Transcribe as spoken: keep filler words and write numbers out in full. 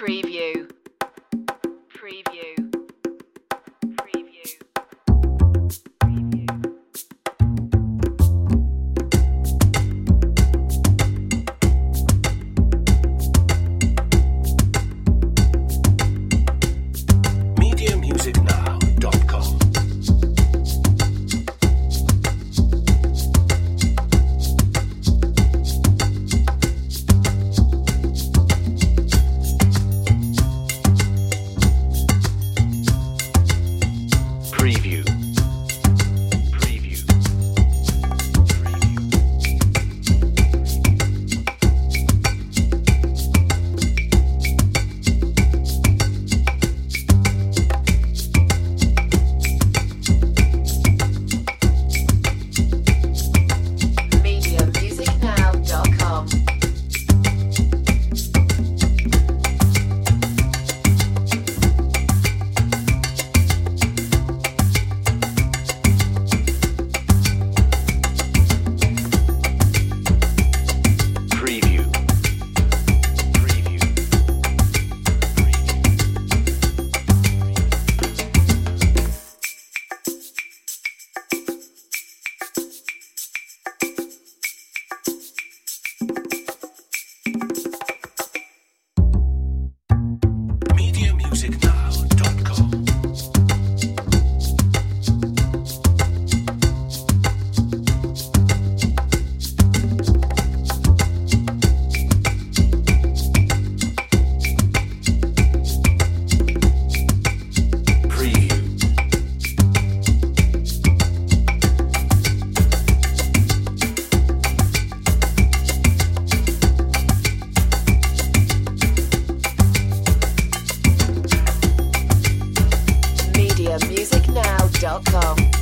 Preview. Preview. Preview. media music now dot com Preview. Preview. media music now dot com. Preview. Preview. media music now dot com Preview. media music now dot com.